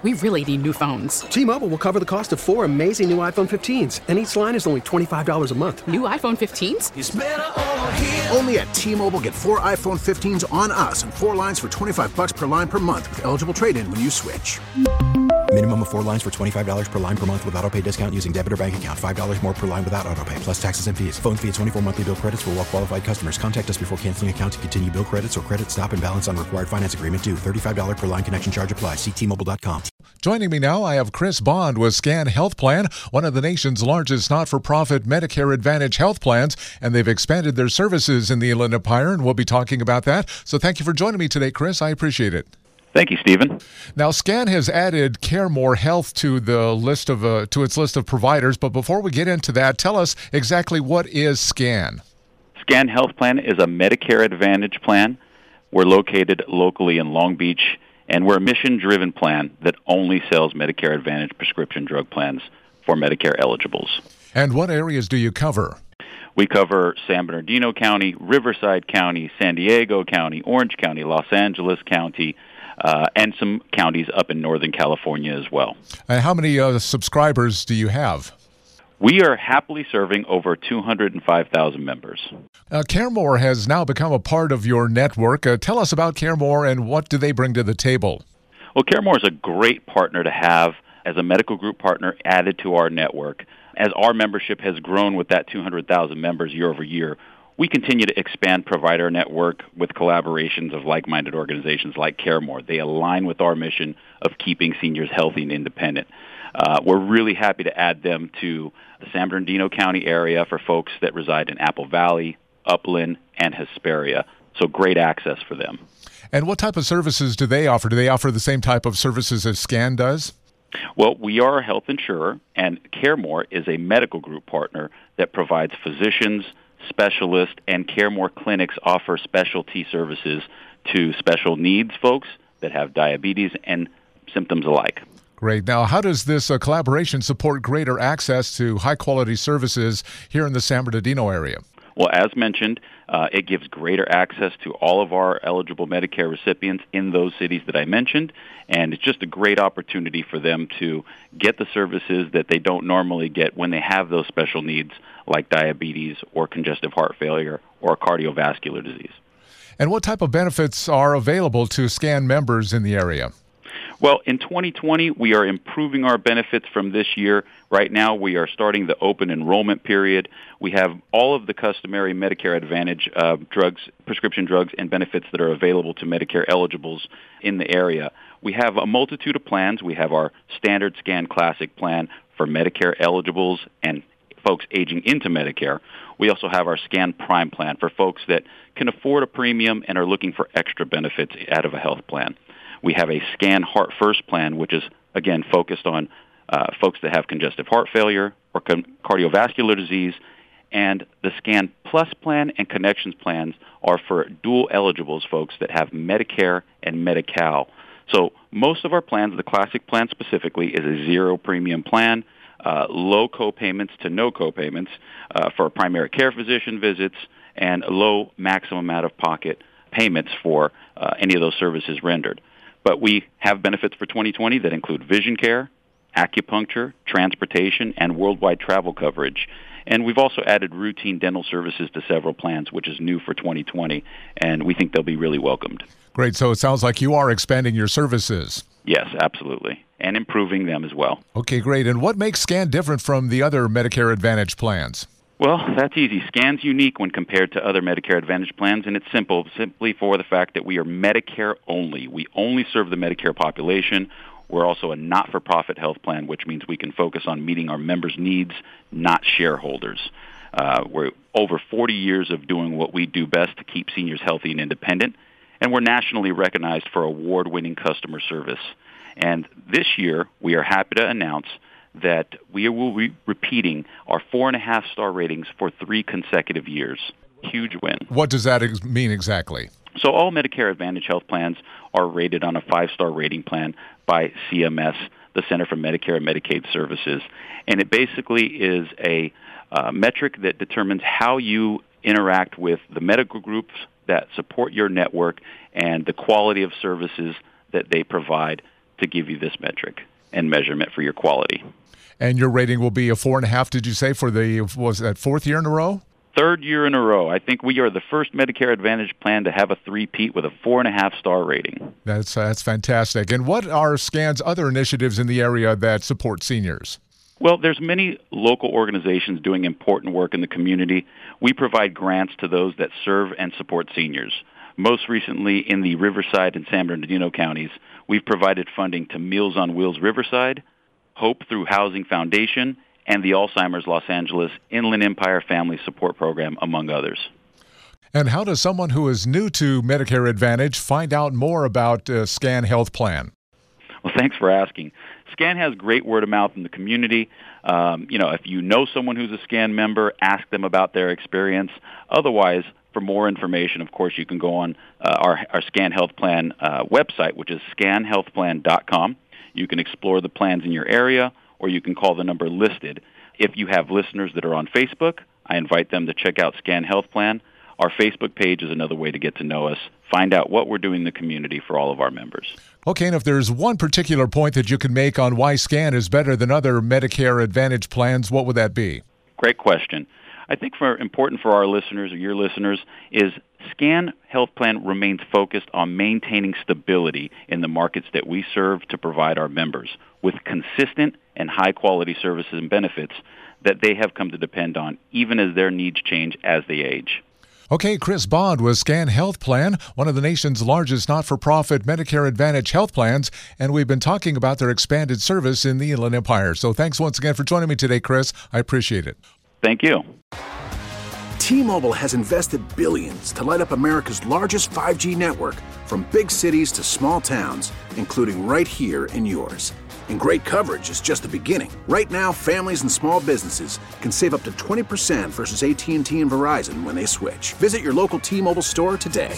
We really need new phones. T-Mobile will cover the cost of 4 amazing new iPhone 15s, and each line is only $25 a month. New iPhone 15s? It's better over here. Only at T-Mobile, get 4 iPhone 15s on us and 4 lines for $25 per line per month with eligible trade-in when you switch. Minimum of 4 lines for $25 per line per month with autopay discount using debit or bank account. $5 more per line without autopay, plus taxes and fees. Phone fee at 24 monthly bill credits for well-qualified customers. Contact us before canceling account to continue bill credits or credit stop and balance on required finance agreement due. $35 per line connection charge applies. See T-Mobile.com. Joining me now, I have Chris Bond with SCAN Health Plan, one of the nation's largest not-for-profit Medicare Advantage health plans, and they've expanded their services in the Inland Empire, and we'll be talking about that. So thank you for joining me today, Chris. I appreciate it. Thank you, Stephen. Now, SCAN has added CareMore Health to the list of to its list of providers, but before we get into that, tell us exactly what is SCAN. SCAN Health Plan is a Medicare Advantage plan. We're located locally in Long Beach, and we're a mission-driven plan that only sells Medicare Advantage prescription drug plans for Medicare eligibles. And what areas do you cover? We cover San Bernardino County, Riverside County, San Diego County, Orange County, Los Angeles County, and some counties up in Northern California as well. And how many subscribers do you have? We are happily serving over 205,000 members. CareMore has now become a part of your network. Tell us about CareMore and what do they bring to the table? Well, CareMore is a great partner to have as a medical group partner added to our network. As our membership has grown with that 200,000 members year over year, we continue to expand provider network with collaborations of like-minded organizations like CareMore. They align with our mission of keeping seniors healthy and independent. We're really happy to add them to the San Bernardino County area for folks that reside in Apple Valley, Upland, and Hesperia. So great access for them. And what type of services do they offer? Do they offer the same type of services as SCAN does? Well, we are a health insurer, and CareMore is a medical group partner that provides physicians, specialists, and CareMore clinics offer specialty services to special needs folks that have diabetes and symptoms alike. Great. Now, how does this collaboration support greater access to high-quality services here in the San Bernardino area? Well, as mentioned, it gives greater access to all of our eligible Medicare recipients in those cities that I mentioned, and it's just a great opportunity for them to get the services that they don't normally get when they have those special needs like diabetes or congestive heart failure or cardiovascular disease. And what type of benefits are available to SCAN members in the area? Well, in 2020, we are improving our benefits from this year. Right now, we are starting the open enrollment period. We have all of the customary Medicare Advantage drugs, prescription drugs, and benefits that are available to Medicare eligibles in the area. We have a multitude of plans. We have our standard SCAN Classic plan for Medicare eligibles and folks aging into Medicare. We also have our SCAN Prime plan for folks that can afford a premium and are looking for extra benefits out of a health plan. We have a SCAN Heart First plan, which is, again, focused on folks that have congestive heart failure or cardiovascular disease. And the SCAN Plus plan and Connections plans are for dual eligibles folks that have Medicare and Medi-Cal. So most of our plans, the Classic plan specifically, is a zero premium plan, low co-payments to no co-payments for primary care physician visits, and a low maximum out-of-pocket payments for any of those services rendered. But we have benefits for 2020 that include vision care, acupuncture, transportation, and worldwide travel coverage. And we've also added routine dental services to several plans, which is new for 2020, and we think they'll be really welcomed. Great. So it sounds like you are expanding your services. Yes, absolutely, and improving them as well. Okay, great. And what makes SCAN different from the other Medicare Advantage plans? Well, that's easy. SCAN's unique when compared to other Medicare Advantage plans, and it's simply for the fact that we are Medicare only. We only serve the Medicare population. We're also a not-for-profit health plan, which means we can focus on meeting our members' needs, not shareholders. We're over 40 years of doing what we do best to keep seniors healthy and independent, and we're nationally recognized for award-winning customer service. And this year, we are happy to announce that we will be repeating our 4.5-star ratings for 3 consecutive years. Huge win. What does that mean exactly? So all Medicare Advantage health plans are rated on a 5-star rating plan by CMS, the Center for Medicare and Medicaid Services. And it basically is a metric that determines how you interact with the medical groups that support your network and the quality of services that they provide to give you this metric and measurement for your quality. And your rating will be a 4.5, did you say, for was that fourth year in a row? Third year in a row. I think we are the first Medicare Advantage plan to have a three-peat with a 4.5-star rating. That's fantastic. And what are SCAN's other initiatives in the area that support seniors? Well, there's many local organizations doing important work in the community. We provide grants to those that serve and support seniors. Most recently, in the Riverside and San Bernardino counties, we've provided funding to Meals on Wheels Riverside, Hope Through Housing Foundation, and the Alzheimer's Los Angeles Inland Empire Family Support Program, among others. And how does someone who is new to Medicare Advantage find out more about SCAN Health Plan? Well, thanks for asking. SCAN has great word of mouth in the community. If you know someone who's a SCAN member, ask them about their experience. Otherwise, for more information, of course, you can go on our SCAN Health Plan website, which is scanhealthplan.com. You can explore the plans in your area, or you can call the number listed. If you have listeners that are on Facebook, I invite them to check out SCAN Health Plan. Our Facebook page is another way to get to know us, find out what we're doing in the community for all of our members. Okay, and if there's one particular point that you can make on why SCAN is better than other Medicare Advantage plans, what would that be? Great question. I think important for our listeners or your listeners is SCAN Health Plan remains focused on maintaining stability in the markets that we serve to provide our members with consistent and high-quality services and benefits that they have come to depend on, even as their needs change as they age. Okay, Chris Bond with SCAN Health Plan, one of the nation's largest not-for-profit Medicare Advantage health plans, and we've been talking about their expanded service in the Inland Empire. So thanks once again for joining me today, Chris. I appreciate it. Thank you. T-Mobile has invested billions to light up America's largest 5G network, from big cities to small towns, including right here in yours. And great coverage is just the beginning. Right now, families and small businesses can save up to 20% versus AT&T and Verizon when they switch. Visit your local T-Mobile store today.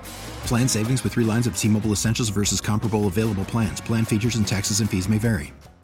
Plan savings with 3 lines of T-Mobile Essentials versus comparable available plans. Plan features and taxes and fees may vary.